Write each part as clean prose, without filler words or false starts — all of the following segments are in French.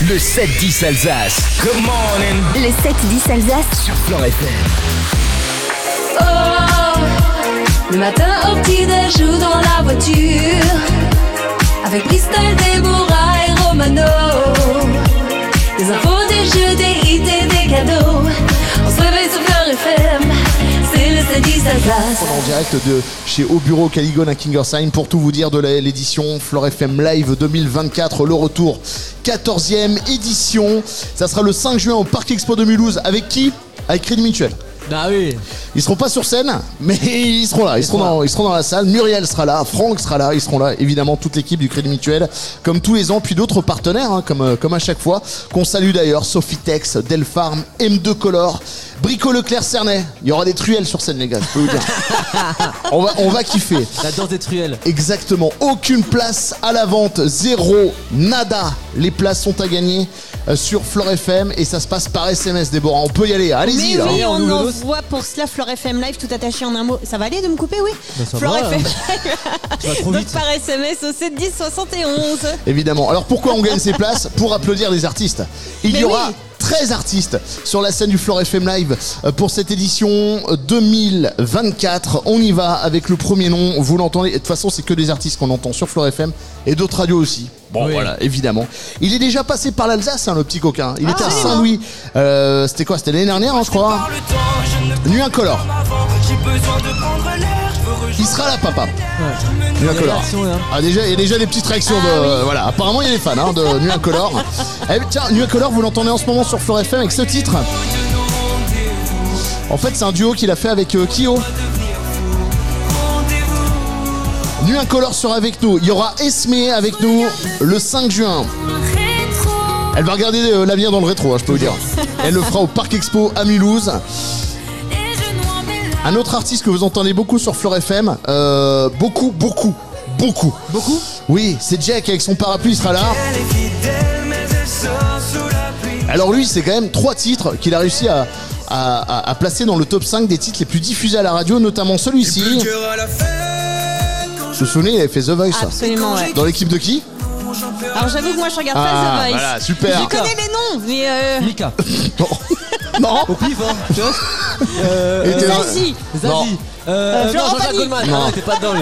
Le 7-10 Alsace. Good morning. Le 7-10 Alsace Sur Fleure FM. Oh, le matin au petit-déj ou dans la voiture, avec Christelle, Déborah et Romano. Des infos, des jeux, des hits et des cadeaux. On se réveille sur Fleure FM. C'est le 7-10 Alsace. En direct de chez Au Bureau Caligone à Kingersheim pour tout vous dire de l'édition Fleure FM Live 2024, le retour 14e édition. Ça sera le 5 juin au Parc Expo de Mulhouse. Avec qui? Avec Crédit Mutuel. Ah oui. Ils seront pas sur scène, mais ils seront là. Ils seront dans la salle. Muriel sera là, Franck sera là. Ils seront là, évidemment, toute l'équipe du Crédit Mutuel, comme tous les ans. Puis d'autres partenaires, hein, comme à chaque fois, qu'on salue d'ailleurs. Sofitex, Delpharm, M2 Color, Brico Leclerc Cernay. Il y aura des truelles sur scène, les gars, je peux vous dire. on va kiffer. La danse des truelles. Exactement. Aucune place à la vente. Zéro. Nada. Les places sont à gagner sur Fleure FM et ça se passe par SMS, Déborah. On peut y aller. Allez-y. Mais Là. oui, on envoie pour cela Fleure FM Live, tout attaché en un mot. Ça va aller de me couper, oui? Fleure FM Live. Donc par SMS au 710 71. Évidemment. Alors pourquoi on gagne ces places? Pour applaudir des artistes. Il y aura 13 artistes sur la scène du Fleure FM Live pour cette édition 2024. On y va avec le premier nom. Vous l'entendez. De toute façon, c'est que des artistes qu'on entend sur Fleure FM et d'autres radios aussi. Bon, voilà, évidemment. Il est déjà passé par l'Alsace, hein, le petit coquin. Il était à Saint-Louis. C'était quoi? C'était l'année dernière, hein, je crois. Nuit Incolore. Il sera là, papa. Nuit Incolore. Ah, déjà, il y a déjà des petites réactions de. Voilà, apparemment, il y a des fans hein, de Nuit Incolore. Tiens, Nuit Incolore, vous l'entendez en ce moment sur Fleure FM avec ce titre. En fait, c'est un duo qu'il a fait avec Kyo. Nuit Incolore sera avec nous. Il y aura Esmé avec nous le 5 juin. Elle va regarder l'avenir dans le rétro, hein, je peux vous dire. Elle le fera au Parc Expo à Mulhouse. Un autre artiste que vous entendez beaucoup sur Fleure FM, beaucoup. Oui, c'est Jack avec son parapluie, il sera là. Alors lui, c'est quand même 3 titres qu'il a réussi à placer dans le top 5 des titres les plus diffusés à la radio, notamment celui-ci. Vous vous souvenez, il avait fait The Voice. Absolument, ouais. Dans l'équipe de qui? Alors j'avoue que moi je regarde pas The Voice. Voilà, super. Je connais les noms, mais Mika. Non. Au pif, hein. Tu vois Zazie. Zazie. Non, Jean-Jacques Goldman. Non. Non, t'es pas dedans, lui.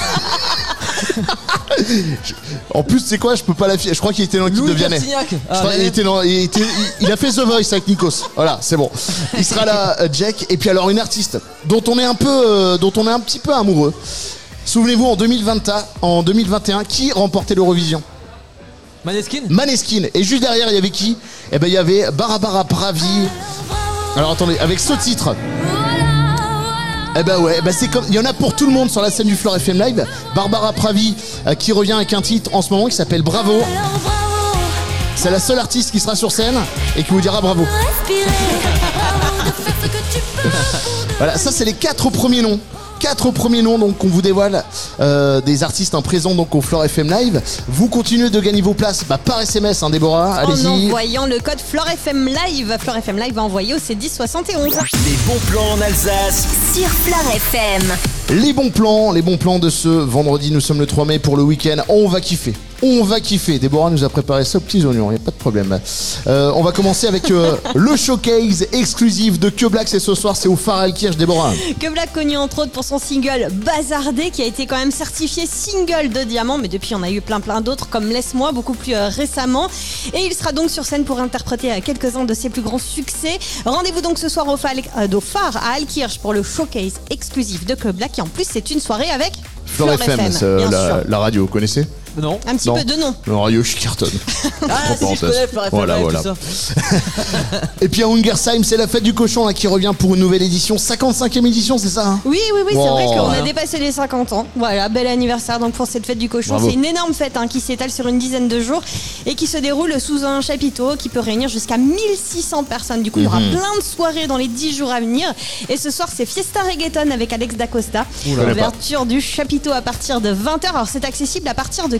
En plus, c'est quoi? Je peux pas l'afficher. Je crois qu'il était dans l'équipe de Vianney. Il a fait The Voice avec Nikos. Voilà, c'est bon. Il sera là, Jack. Et puis alors une artiste dont on est un petit peu amoureux. Souvenez-vous, en 2021, qui remportait l'Eurovision? Maneskin. Et juste derrière, il y avait qui? Eh ben, il y avait Barbara Pravi. Alors attendez, avec ce titre. Eh ben ouais, c'est comme, il y en a pour tout le monde sur la scène du Fleure FM Live. Barbara Pravi qui revient avec un titre en ce moment qui s'appelle Bravo. C'est la seule artiste qui sera sur scène et qui vous dira bravo. Voilà, ça c'est les 4 premiers noms. 4 premiers noms donc qu'on vous dévoile des artistes en présent donc au Fleure FM Live. Vous continuez de gagner vos places par SMS, hein, Déborah. Allez-y. En envoyant le code Fleure FM Live. Fleure FM Live va envoyer au C10 71. Les bons plans en Alsace sur Fleure FM. Les bons plans de ce vendredi. Nous sommes le 3 mai pour le week-end. On va kiffer. Déborah nous a préparé ça aux petits oignons, il n'y a pas de problème. On va commencer avec le showcase exclusif de Que Black. C'est ce soir, c'est au Phare Alkirch, Déborah. Que Black, connu entre autres pour son single Bazardé, qui a été quand même certifié single de diamant, mais depuis on a eu plein d'autres comme Laisse-moi, beaucoup plus récemment. Et il sera donc sur scène pour interpréter quelques-uns de ses plus grands succès. Rendez-vous donc ce soir au Phare à Alkirch pour le showcase exclusif de Que Black. Et en plus c'est une soirée avec Fleure FM, la radio, vous connaissez? Non. Un petit peu de nom. Le radio, je cartonne. Si, je connais, Fleure FM, voilà. tout ça. Et puis à Ungersheim, c'est la fête du cochon là, qui revient pour une nouvelle édition, 55e édition, c'est ça hein? Oui, c'est vrai qu'on a dépassé les 50 ans. Voilà, bel anniversaire donc pour cette fête du cochon. Bravo. C'est une énorme fête qui s'étale sur une dizaine de jours et qui se déroule sous un chapiteau qui peut réunir jusqu'à 1600 personnes. Du coup, il y aura plein de soirées dans les 10 jours à venir. Et ce soir, c'est Fiesta Reggaeton avec Alex D'Acosta. Ouverture du chapiteau à partir de 20h. Alors, c'est accessible à partir de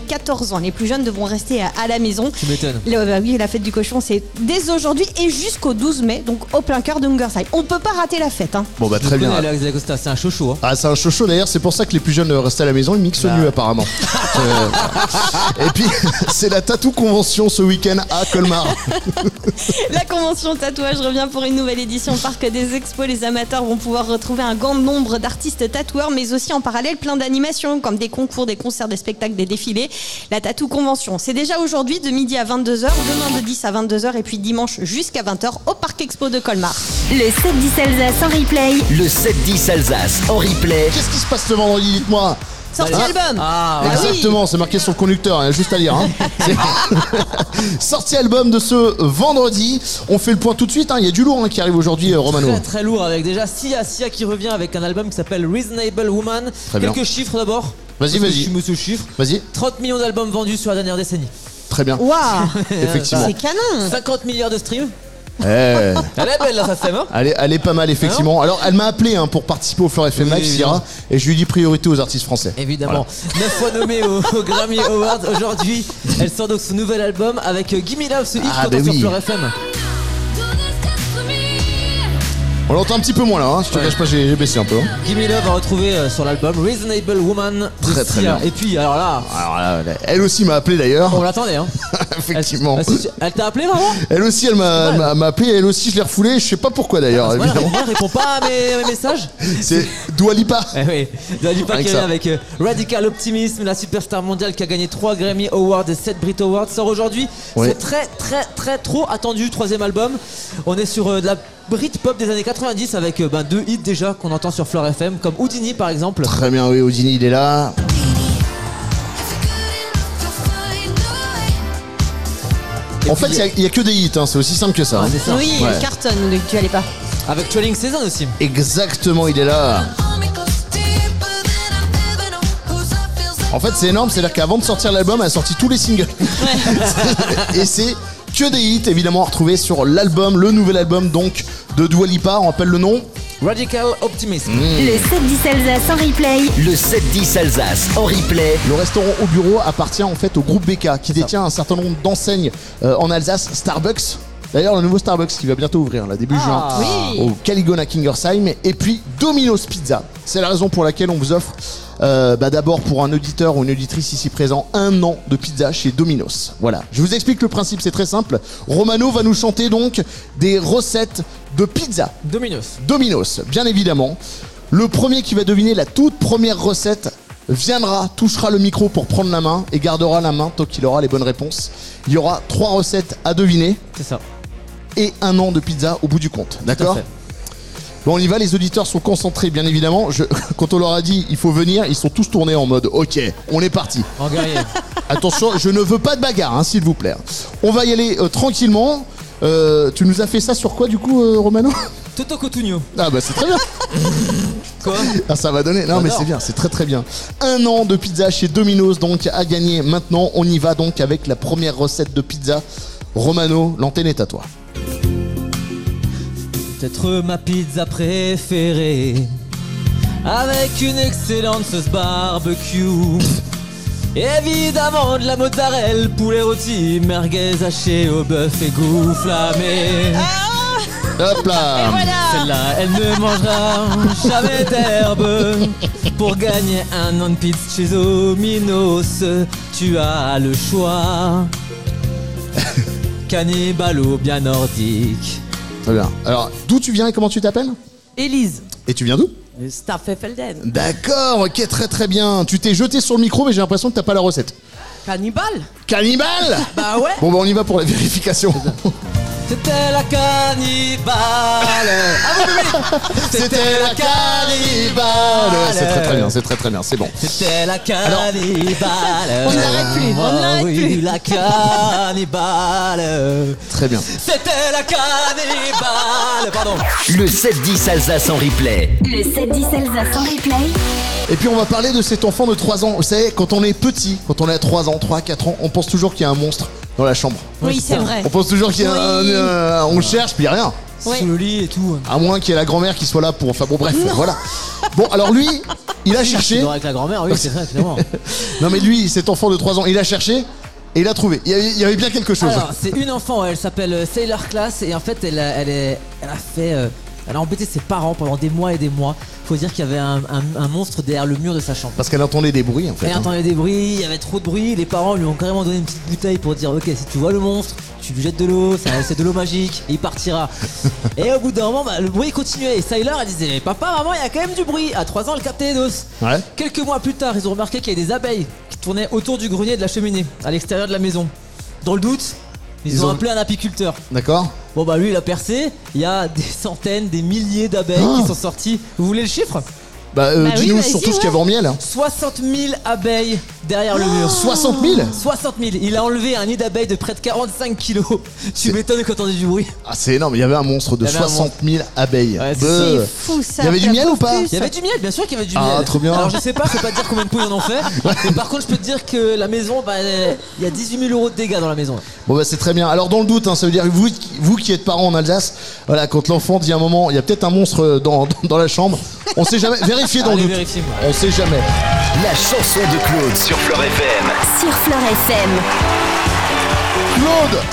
14 ans. Les plus jeunes devront rester à la maison. Tu m'étonnes. Oui, la fête du cochon, c'est dès aujourd'hui et jusqu'au 12 mai, donc au plein cœur de Hungerside. On peut pas rater la fête. Hein. Bon bah très bien. Alex D'Acosta, c'est un chouchou. Hein. Ah, c'est un chaud d'ailleurs, c'est pour ça que les plus jeunes restent à la maison, ils mixent mieux apparemment. Et puis, c'est la Tattoo Convention ce week-end à Colmar. La convention tatouage revient pour une nouvelle édition au Parc des Expos. Les amateurs vont pouvoir retrouver un grand nombre d'artistes tatoueurs, mais aussi en parallèle plein d'animations comme des concours, des concerts, des spectacles, des défilés. La Tattoo Convention, c'est déjà aujourd'hui de midi à 22h, demain de 10 à 22h et puis dimanche jusqu'à 20h au Parc Expo de Colmar. Le 7-10 Alsace en replay. Le 7-10 Alsace en replay. Qu'est-ce qui se passe ce vendredi, dites-moi? Sortie album. Ah, Ah oui. Exactement, c'est marqué sur le conducteur, il y a juste à lire. Hein. Sortie album de ce vendredi. On fait le point tout de suite, hein. Il y a du lourd qui arrive aujourd'hui, Romano. Très très lourd avec déjà Sia qui revient avec un album qui s'appelle Reasonable Woman. Très bien. Quelques chiffres d'abord. Vas-y. Je suis monsieur chiffre. Vas-y, 30 millions d'albums vendus sur la dernière décennie. très bien. Waouh, Effectivement. c'est canon. 50 milliards de streams. Eh, Elle est belle là, ça fait, hein. elle est pas mal, effectivement. Alors, elle m'a appelé pour participer au Fleur FM Live, Oui, Sierra, et je lui dis priorité aux artistes français. Évidemment. 9 fois nommée au Grammy Awards. Aujourd'hui, elle sort donc son nouvel album avec Gimme Love, ce hit Ah, qu'on bah entend oui. sur Fleur FM. On l'entend un petit peu moins là, hein. Je te cache pas, j'ai baissé un peu. Hein. Gimme Love à retrouver sur l'album Reasonable Woman de Très, très Sia. bien. Et puis, alors là, Alors là, elle aussi m'a appelé d'ailleurs. on l'attendait, hein. Effectivement. Elle t'a appelé, vraiment? Elle aussi, elle m'a appelé, elle aussi, je l'ai refoulée. Je sais pas pourquoi d'ailleurs, Voilà, évidemment. elle répond pas à mes messages. C'est Dua Lipa. Eh oui, Dua Lipa Rien qui que est ça. avec Radical Optimism, la superstar mondiale qui a gagné 3 Grammy Awards et 7 Brit Awards, sort aujourd'hui. Ouais. C'est très trop attendu, 3ème album. On est sur de la Britpop des années 90 avec 2 hits déjà qu'on entend sur Fleur FM, comme Houdini par exemple. Très bien, oui, Houdini, il est là. En fait, il y a que des hits, hein. C'est aussi simple que ça. Ouais, Hein. c'est ça. Oui, Ouais. elle cartonne, ne tu allais pas. Avec Trailing Season aussi. Exactement, il est là. En fait, c'est énorme, c'est-à-dire qu'avant de sortir l'album, elle a sorti tous les singles. Et c'est que des hits, évidemment, à retrouver sur l'album, le nouvel album donc de Dua Lipa. On rappelle le nom. Radical Optimism. Le 7-10 Alsace en replay. Le 7-10 Alsace en replay. Le restaurant au bureau appartient en fait au groupe BK qui détient un certain nombre d'enseignes en Alsace. Starbucks. D'ailleurs, le nouveau Starbucks qui va bientôt ouvrir, là, début juin, oui. au Caligona Kingersheim. Et puis Domino's Pizza. C'est la raison pour laquelle on vous offre, d'abord pour un auditeur ou une auditrice ici présent, 1 an de pizza chez Domino's. Voilà. Je vous explique le principe, c'est très simple. Romano va nous chanter donc des recettes de pizza. Domino's, bien évidemment. Le premier qui va deviner la toute première recette viendra, touchera le micro pour prendre la main et gardera la main tant qu'il aura les bonnes réponses. Il y aura 3 recettes à deviner C'est ça. et 1 an de pizza au bout du compte. D'accord ? fait. Bon, on y va, les auditeurs sont concentrés, bien évidemment. Quand on leur a dit il faut venir, ils sont tous tournés en mode ok, on est parti. En guerrier. Attention, je ne veux pas de bagarre, hein, s'il vous plaît. On va y aller tranquillement. Tu nous as fait ça sur quoi du coup, Romano ? Toto Cotugno. Ah bah c'est très bien. Quoi? Ah, ça va donner. Non mais J'adore. c'est bien, c'est très très bien. 1 an de pizza chez Domino's donc à gagner maintenant. On y va donc avec la première recette de pizza. Romano, l'antenne est à toi. Peut-être ma pizza préférée, avec une excellente sauce barbecue. Évidemment de la mozzarella, poulet rôti, merguez haché au bœuf et goût-flamé. Hop là. Celle-là, elle ne mangera jamais d'herbe. Pour gagner 1 an de pizza chez Domino's, tu as le choix. Cannibale ou bien nordique. Très bien. Alors, d'où tu viens et comment tu t'appelles ? Élise, Et tu viens d'où ? Staffelfelden. D'accord, ok, très très bien. Tu t'es jeté sur le micro mais j'ai l'impression que t'as pas la recette. Cannibale. Cannibale. Bah ouais. Bon bah on y va pour la vérification. C'était la cannibale. Ah oui, oui. C'était la cannibale. C'est très très bien, c'est très très bien, c'est bon. C'était la cannibale. On ne l'arrête plus, on ne l'arrête oui, plus. la cannibale. Très bien. C'était la cannibale. Pardon. Le 7-10 Alsace en replay. Le 7-10 Alsace en replay. Et puis on va parler de cet enfant de 3 ans. Vous savez, quand on est petit, quand on a 3 ans, 3, 4 ans, on pense toujours qu'il y a un monstre dans la chambre. Oui, c'est vrai. On pense toujours qu'il y a on cherche, puis il y a rien. Oui. Sous le lit et tout. À moins qu'il y ait la grand-mère qui soit là pour... Enfin bon bref, voilà. Bon alors lui, Il a Si, cherché. tu dors avec la grand-mère, oui, c'est vrai, clairement. Non mais lui, cet enfant de 3 ans, il a cherché et il a trouvé. Il y avait bien quelque chose. Alors, c'est une enfant, elle s'appelle Sailor Class et en fait, elle a embêté ses parents pendant des mois et des mois. Faut dire qu'il y avait un monstre derrière le mur de sa chambre. Parce qu'elle entendait des bruits en fait. Elle entendait des bruits, il y avait trop de bruit. Les parents lui ont carrément donné une petite bouteille pour dire ok, si tu vois le monstre, tu lui jettes de l'eau, c'est de l'eau magique et il partira. Et au bout d'un moment, le bruit continuait. Et Sailor elle disait papa, maman, il y a quand même du bruit. À 3 ans, elle captait les doses. Ouais. Quelques mois plus tard, ils ont remarqué qu'il y avait des abeilles qui tournaient autour du grenier de la cheminée, à l'extérieur de la maison. Dans le doute, ils ont appelé un apiculteur. D'accord. Bon bah lui il a percé, il y a des centaines, des milliers d'abeilles qui sont sorties. Vous voulez le chiffre? Dis-nous oui, surtout vas-y, ce qu'il y avait en miel. 60 000 abeilles derrière le mur. 60 000. 60 000. Il a enlevé un nid d'abeilles de près de 45 kilos. Tu m'étonnes quand on dit du bruit. Ah c'est énorme, il y avait un monstre de Il y avait un 60 000 abeilles. Ouais, Beuh. C'est fou ça. Il y avait du miel ou pas? Il y avait du miel, bien sûr qu'il y avait du Ah, miel. trop bien. Alors je sais pas, je peux pas te dire combien de poules ils en ont fait. Mais par contre, je peux te dire que la maison, il y a 18 000 € de dégâts dans la maison. Bon bah c'est très bien. Alors dans le doute, ça veut dire que vous qui êtes parents en Alsace, voilà, quand l'enfant dit à un moment, il y a peut-être un monstre dans la chambre, on sait jamais. Vérifiez dans le Allez, doute. vérifiez. On sait jamais. La chanson de Claude sur Fleur FM. Sur Fleur FM. Claude,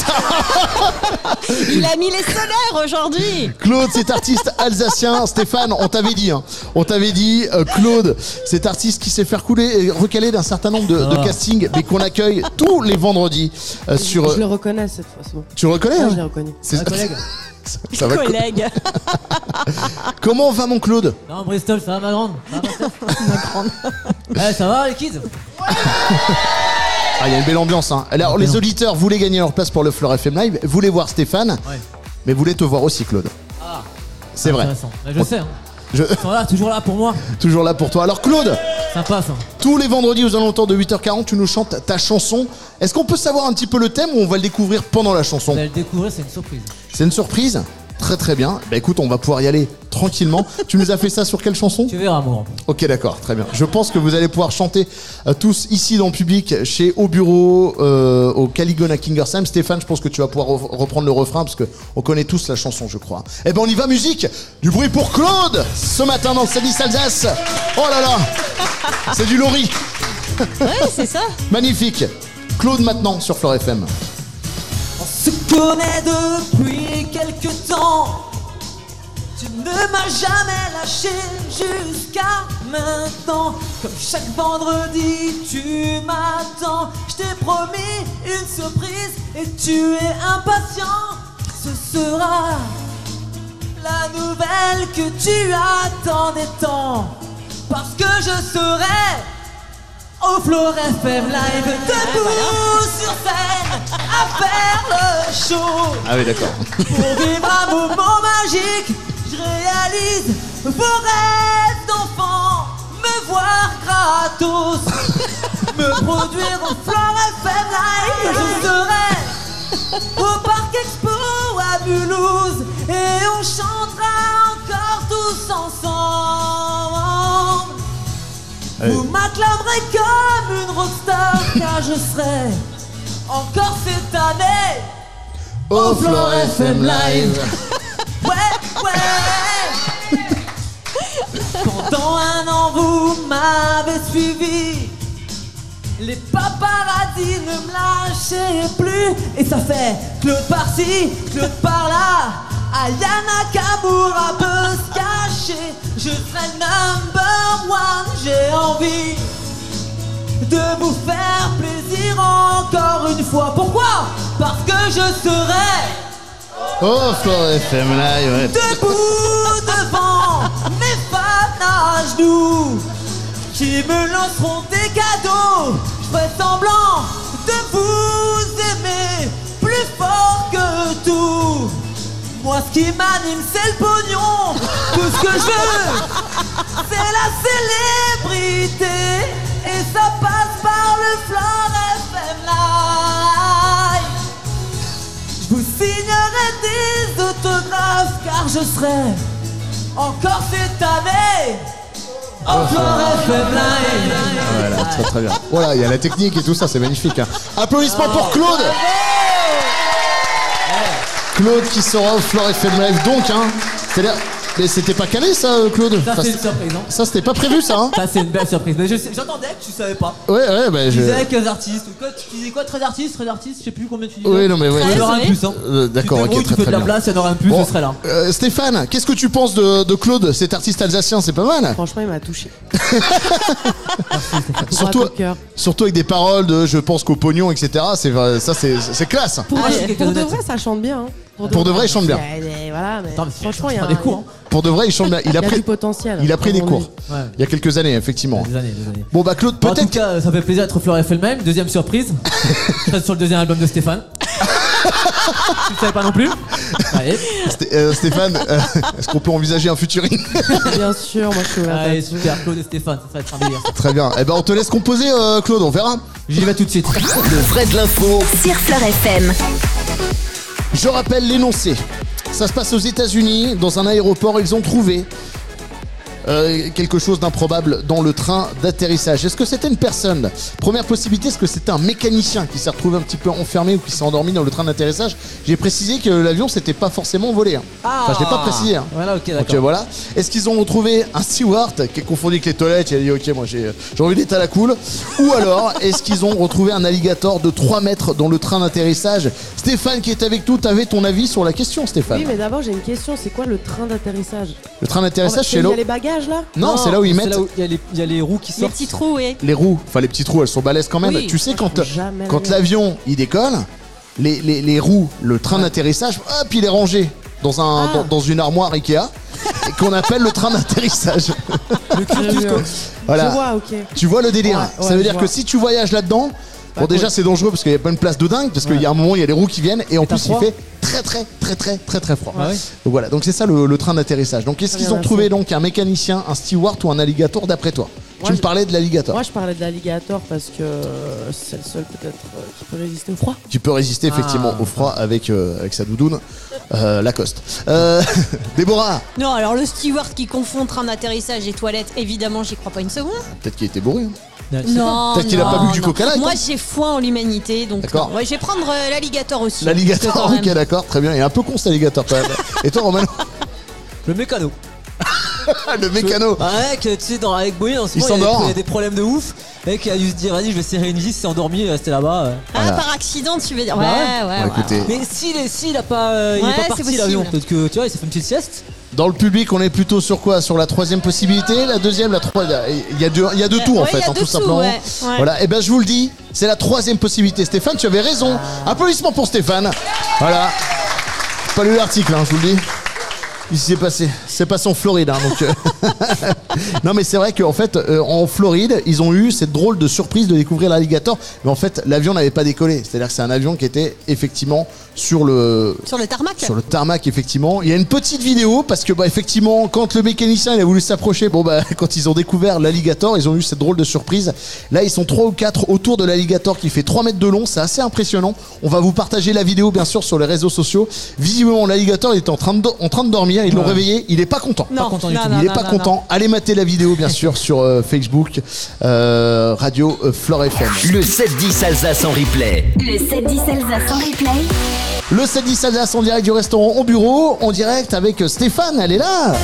c'est Il a mis les solaires aujourd'hui. Claude, cet artiste alsacien. Stéphane, on t'avait dit, Claude, cet artiste qui sait faire couler et recaler d'un certain nombre de castings, mais qu'on accueille tous les vendredis sur. Je le reconnais cette fois, c'est bon. Tu le reconnais Ouais, hein je l'ai reconnu. C'est Un collègue. ça va. Collègue. Comment va mon Claude? Non, Bristol, ça va ma grande. Ça va, ma ça va les kids? Ah, il y a une belle ambiance. Hein. Alors, les auditeurs voulaient gagner leur place pour le Fleur FM Live, voulaient voir Stéphane, mais voulaient te voir aussi, Claude. Ah, c'est vrai. intéressant. Je sais. Hein. Je... Ils sont là, toujours là pour moi. Toujours là pour toi. Alors, Claude, Sympa ça. tous les vendredis aux alentours de 8h40, tu nous chantes ta chanson. Est-ce qu'on peut savoir un petit peu le thème ou on va le découvrir pendant la chanson? Vous allez le découvrir, c'est une surprise. C'est une surprise? Très très bien. Bah écoute, on va pouvoir y aller tranquillement. Tu nous as fait ça sur quelle chanson? Tu verras, mon grand. Ok, d'accord, très bien. Je pense que vous allez pouvoir chanter tous ici dans le public, au bureau, au Caligona Kingersheim. Stéphane, je pense que tu vas pouvoir reprendre le refrain parce que on connaît tous la chanson, je crois. Eh ben, on y va, musique. Du bruit pour Claude ce matin dans le 7-10 Alsace. Oh là là, c'est du lori. Ouais, c'est ça. Magnifique. Claude maintenant sur Fleur FM. On se connaît depuis quelques temps. Tu ne m'as jamais lâché jusqu'à maintenant. Comme chaque vendredi, tu m'attends. Je t'ai promis une surprise et tu es impatient. Ce sera la nouvelle que tu attendais tant. Parce que je serai au Fleur FM Live, debout sur scène, à faire le show. Ah oui, d'accord. Pour vivre un moment magique, je réalise vos rêves d'enfant. Me voir gratos, me produire au Fleur FM Live. Je serai au Parc Expo à Mulhouse et on chantera encore tous ensemble. Vous m'acclamerez comme une rockstar car je serai encore cette année Au Fleur FM Live. Ouais. Pendant un an vous m'avez suivi. Les paparazzis ne me lâchaient plus. Et ça fait Claude par-ci, Claude par-là. Ayana Kamura peut se cacher. Je serai number one. J'ai envie de vous faire plaisir encore une fois. Pourquoi? Parce que je serai Oh, Fleur FM Live, ouais. debout devant mes fans à genoux qui me lanceront des cadeaux. Je ferai semblant de vous aimer plus fort que tout. Moi ce qui m'anime c'est le pognon. Tout ce que je veux c'est la célébrité. Et ça passe par le Fleur FM Live. Je vous signerai des autographes car je serai encore cette année au Fleur FM Live. Voilà, très très bien. Voilà, il y a la technique et tout ça, c'est magnifique. Hein. Applaudissements pour Claude. Claude qui sera au Fleur FM Live donc, hein. C'est-à-dire, Mais c'était pas calé ça, Claude. Ça, Enfin, c'est une surprise, hein. ça, c'était pas prévu ça, hein. Ça, c'est une belle surprise. Mais j'entendais que tu savais pas. Ouais, bah Tu je. disais quelques artistes. Quoi, tu disais quoi, 13 artistes, je sais plus combien tu disais. Oui, non mais ouais. Il y en aura un plus, hein. D'accord, tu ok, débrouilles, très tu fais très de la bien. place, il y en aura un plus, Bon, je serai là. Stéphane, qu'est-ce que tu penses de Claude, cet artiste alsacien? C'est pas mal. Franchement, il m'a touché. Surtout avec des paroles de je pense qu'au pognon, etc. C'est classe. Pour, Ah, c'est quelqu'un pour de d'honnête. vrai, ça chante bien. Hein. Pour de vrai, il chante bien. Voilà, mais Attends, mais franchement, il y prends a des cours, hein. Pour de vrai, il chante bien. il y a du potentiel. Il a pris des Vraiment, cours. lui. Ouais. Il y a quelques années, effectivement. Des années. Bon bah Claude, Bon, en tout peut-être. cas, ça fait plaisir d'être au Fleur FM même. Deuxième surprise. Je reste sur le deuxième album de Stéphane. Tu ne savais pas non plus. Allez, Stéphane, est-ce qu'on peut envisager un featuring? Bien sûr, moi je suis ouverte à allez, tout. super, Claude et Stéphane, ça va être un délire. Très bien. Eh ben on te laisse composer, Claude. On verra. J'y vais tout de suite. Le vrai de l'info Sur Fleur FM. Je rappelle l'énoncé. Ça se passe aux États-Unis, dans un aéroport. Ils ont trouvé quelque chose d'improbable dans le train d'atterrissage. Est-ce que c'était une personne? Première possibilité, est-ce que c'était un mécanicien qui s'est retrouvé un petit peu enfermé ou qui s'est endormi dans le train d'atterrissage? J'ai précisé que l'avion s'était pas forcément volé. Hein. Enfin, je l'ai pas précisé. Hein. Voilà, ok, d'accord. Donc voilà. Est-ce qu'ils ont retrouvé un steward qui est confondu avec les toilettes? Il a dit ok, moi j'ai envie d'être à la cool. Ou alors est-ce qu'ils ont retrouvé un alligator de 3 mètres dans le train d'atterrissage? Stéphane qui est avec nous, t'avais ton avis sur la question, Stéphane? Oui, mais d'abord, j'ai une question. C'est quoi le train d'atterrissage? Le train d'atterrissage Il chez y l'eau. a les bagages là? Non, c'est là où ils mettent il y a les roues qui Les sortent. petits trous, oui. les roues. Enfin les petits trous, elles sont balèzes quand même. Oui. Tu sais quand Jamais quand l'avion il décolle, les roues, le train d'atterrissage, hop, il est rangé dans une armoire Ikea et qu'on appelle le train d'atterrissage. Le cul J'ai du vu, coq. Voilà. Je vois, ok. Tu vois le délire? Ouais, Ça veut je dire vois. que si tu voyages là-dedans, bon déjà c'est dangereux parce qu'il y a pas une place de dingue parce qu'il y a un moment il y a les roues qui viennent et en t'as plus il froid fait très froid. Ah ouais. Donc voilà, donc c'est ça le train d'atterrissage. Donc est-ce Très qu'ils bien, ont trouvé donc un mécanicien, un steward ou un alligator d'après toi? Moi, Tu me je- parlais de l'alligator. Moi, je parlais de l'alligator parce que c'est le seul peut-être qui peut résister au froid. Qui peut résister effectivement au froid avec sa doudoune Lacoste. Déborah, Non, alors le steward qui confond train d'atterrissage et toilette, évidemment, j'y crois pas une seconde. peut-être qu'il était bourré. Hein. Non, Peut-être qu'il a pas bu du non. Coca Light, Moi, hein. j'ai foi en l'humanité, donc. D'accord. non. Ouais, je vais prendre l'alligator aussi. L'alligator, Parce que quand ok même- d'accord, très bien. Il est un peu con cet alligator quand même. Et toi Romano? Le mécano. Le mécano. Ah ouais, que tu sais, avec Boeing en ce Il moment, s'endort. il y a des problèmes de ouf. Le mec a dû se dire, vas-y, je vais serrer une vis, s'est endormi et rester là-bas. Ah, Voilà. par accident, tu veux dire. Bah Ouais. Bon, écoutez, Mais s'il a pas, il est Ouais, pas c'est parti possible. l'avion, peut-être que tu vois, il s'est fait une petite sieste. dans le public, on est plutôt sur quoi? Sur la troisième possibilité, la deuxième, la troisième. Il y a deux tours en Ouais, fait, il y a hein, deux tout tours, simplement. ouais. Ouais. Voilà, et ben je vous le dis, c'est la troisième possibilité. Stéphane, tu avais raison. Applaudissements pour Stéphane. Voilà. Pas lu l'article, hein, je vous le dis. Il s'est passé. C'est passé en Floride, hein, donc. Non, mais c'est vrai qu'en fait, en Floride, ils ont eu cette drôle de surprise de découvrir l'alligator. Mais en fait, l'avion n'avait pas décollé. C'est-à-dire que c'est un avion qui était effectivement sur le tarmac, effectivement. Il y a une petite vidéo parce que, bah, effectivement, quand le mécanicien il a voulu s'approcher, bon, bah, quand ils ont découvert l'alligator, ils ont eu cette drôle de surprise. Là, ils sont 3 ou 4 autour de l'alligator qui fait 3 mètres de long. C'est assez impressionnant. On va vous partager la vidéo, bien sûr, sur les réseaux sociaux. Visiblement, l'alligator, il était en train de dormir. Ils l'ont réveillé. Il est pas content. Non, content du tout. Il est pas content. Allez mater la vidéo, bien sûr, sur Facebook, Radio Flore FM. Le 7-10 Alsace en replay. Le 7-10 Alsace en replay. Le 7-10 Alsace en direct du restaurant au bureau, en direct avec Stéphane, elle est là.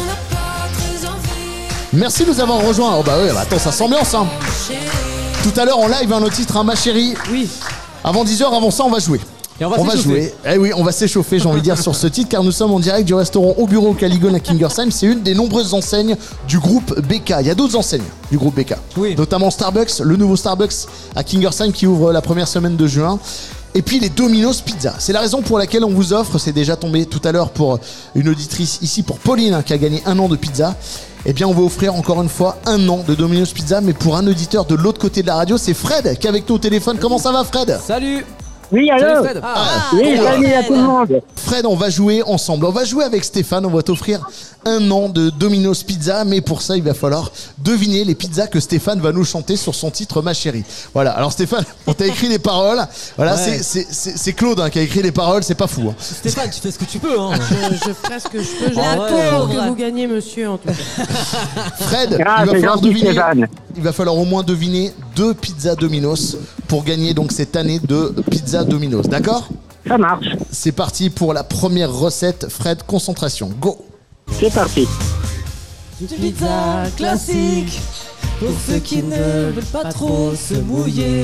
Merci de nous avoir rejoints. Oh bah oui, bah attends, ça s'ambiance, hein. Tout à l'heure en live, notre titre, hein, ma chérie. Oui. Avant 10h, avant ça, on va jouer. Et on va On va s'échauffer. jouer. Eh oui, on va s'échauffer, j'ai envie de dire, sur ce titre, car nous sommes en direct du restaurant au bureau Caligon à Kingersheim. C'est une des nombreuses enseignes du groupe BK. Il y a d'autres enseignes du groupe BK. Oui. Notamment Starbucks, le nouveau Starbucks à Kingersheim qui ouvre la première semaine de juin. Et puis les Domino's Pizza. C'est la raison pour laquelle on vous offre, c'est déjà tombé tout à l'heure pour une auditrice ici, pour Pauline, hein, qui a gagné 1 an de pizza. Eh bien, on va offrir encore une fois 1 an de Domino's Pizza, mais pour un auditeur de l'autre côté de la radio, c'est Fred qui est avec nous au téléphone. Comment ça va, Fred? Salut. Oui, Salut allô. Fred. Oui, alors, salut à tout le monde. Fred, on va jouer ensemble. On va jouer avec Stéphane. On va t'offrir 1 an de Domino's Pizza. Mais pour ça, il va falloir deviner les pizzas que Stéphane va nous chanter sur son titre Ma Chérie. Voilà. Alors, Stéphane, on t'a écrit les paroles. Voilà, Ouais. c'est Claude, hein, qui a écrit les paroles. C'est pas fou. Hein. Stéphane, tu fais ce que tu peux, hein. Je ferai ce que je peux. J'ai Ah un ouais. tour que vous gagnez, monsieur, en tout cas. Fred, Ah, il va c'est falloir gentil, deviner. Stéphane. Il va falloir au moins deviner 2 pizzas Domino's pour gagner donc cette année de pizza Domino's. D'accord? Ça marche. C'est parti pour la première recette. Fred, concentration. Go. C'est parti. Une pizza classique pour ceux qui ne veulent pas trop se mouiller.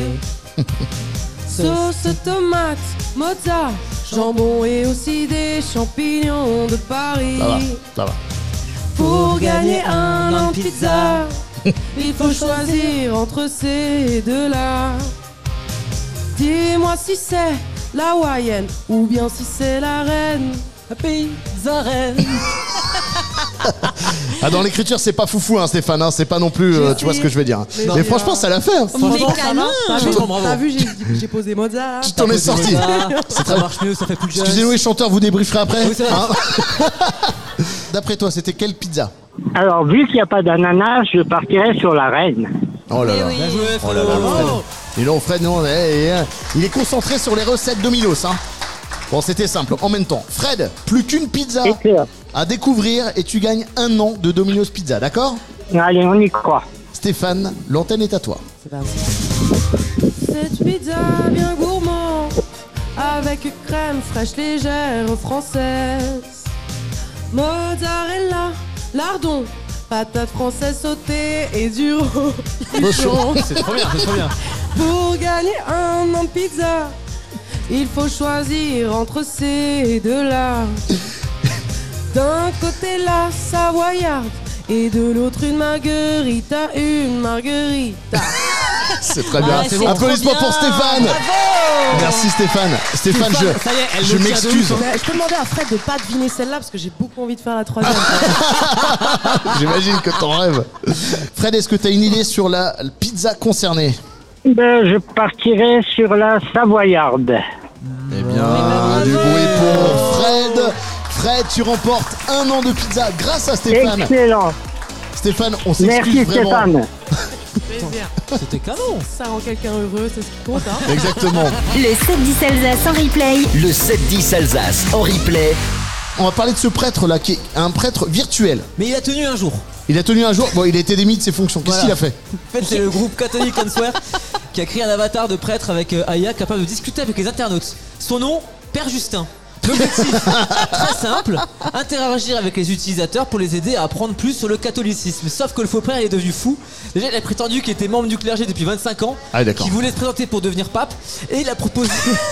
Sauce tomate, mozza, jambon et aussi des champignons de Paris. Ça va. Pour gagner un an de pizza, il faut choisir entre ces deux-là. Dis-moi si c'est la Hawaïenne ou bien si c'est la reine. La pizza reine. Ah, dans l'écriture, c'est pas foufou, hein, Stéphane, hein, c'est pas non plus, tu vois ce que je veux dire. Mais franchement, ça l'a fait. Hein. Mais canon. T'as vu, j'ai posé mozza. Tu t'en es sorti. Ça marche mieux, ça fait plus de Excusez-nous les chanteurs, vous débrieferez après. Oui, c'est vrai. Hein. D'après toi, c'était quelle pizza? Alors, vu qu'il n'y a pas d'ananas, je partirai sur la reine. Oh là là. oui. Bien joué, Oh là là, Fred. Et non, Fred, non, il est concentré sur les recettes Domino's. Hein. Bon, c'était simple. En même temps, Fred, plus qu'une pizza Excellent. à découvrir et tu gagnes 1 an de Domino's Pizza, d'accord? Allez, on y croit. Stéphane, l'antenne est à toi. C'est parti. Cette pizza bien gourmand, avec crème fraîche légère française, mozzarella, lardon, patates françaises sautées et du Cochon. C'est trop bien, c'est trop bien. Pour gagner un an de pizza, il faut choisir entre ces deux-là. D'un côté la savoyarde et de l'autre une margarita, C'est très bien. c'est bon. Applaudissements Trop pour bien. Stéphane. Bravo. Merci Stéphane. Stéphane, Ça y est, elle je le tient de m'excuse. ouf. Je peux demander à Fred de pas deviner celle-là parce que j'ai beaucoup envie de faire la troisième. J'imagine que t'en rêves. Fred, est-ce que t'as une idée sur la pizza concernée? Je partirai sur la savoyarde. Eh bien, du bruit pour Fred. Fred, tu remportes 1 an de pizza grâce à Stéphane. Excellent. Stéphane, on s'excuse Merci vraiment. Stéphane. Plaisir. C'était canon. Ça rend quelqu'un heureux, c'est ce qui compte. Hein. Exactement. Le 7-10 Alsace en replay. Le 7-10 Alsace en replay. On va parler de ce prêtre-là, qui est un prêtre virtuel. Mais il a tenu un jour. Il a tenu un jour, bon, il a été démis de ses fonctions. Qu'est-ce qu'il a fait? En fait, c'est le groupe Catholic Answer qui a créé un avatar de prêtre avec Aya capable de discuter avec les internautes. Son nom, Père Justin. L'objectif, très simple, interagir avec les utilisateurs pour les aider à apprendre plus sur le catholicisme. Sauf que le faux père il est devenu fou. Déjà, il a prétendu qu'il était membre du clergé depuis 25 ans, Ah, d'accord. qu'il voulait se présenter pour devenir pape, et il a proposé...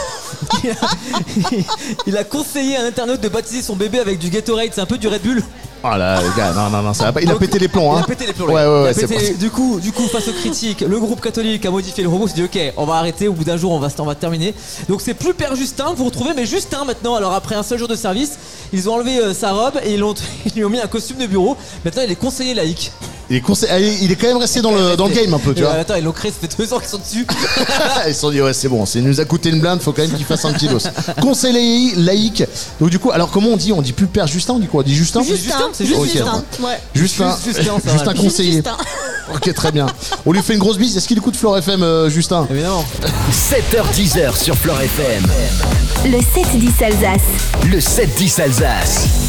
il a conseillé à un internaute de baptiser son bébé avec du Gatorade, c'est un peu du Red Bull. Oh là, le gars, non, ça va pas. Il a Donc, pété les plombs, Il hein. a pété les plombs. Ouais, Il a c'est pété- du coup, face aux critiques, le groupe catholique a modifié le robot. Il s'est dit ok, on va arrêter. Au bout d'un jour, on va terminer. Donc c'est plus Père Justin que vous retrouvez, mais Justin maintenant. Alors après un seul jour de service, ils ont enlevé sa robe et ils lui ont mis un costume de bureau. Maintenant, il est conseiller laïque. Il est quand même resté dans le game un peu, tu vois. Attends, ils l'ont créé. Ça fait 2 ans qu'ils sont dessus. Ils se sont dit, ouais, c'est bon, ça nous a coûté une blinde, faut quand même qu'il fasse un petit dos. Conseiller laïque. Donc, du coup, alors comment on dit? On dit plus Père Justin, on dit quoi? On dit Justin? Justin, c'est juste Ok, Justin. Ouais. Justin, Justin, ça Justin va. conseiller. Justin. Ok, très bien. On lui fait une grosse bise. Est-ce qu'il écoute Flore FM, Justin? Évidemment. 7h-10h sur Flore FM. Le 7-10 Alsace. Le 7-10 Alsace.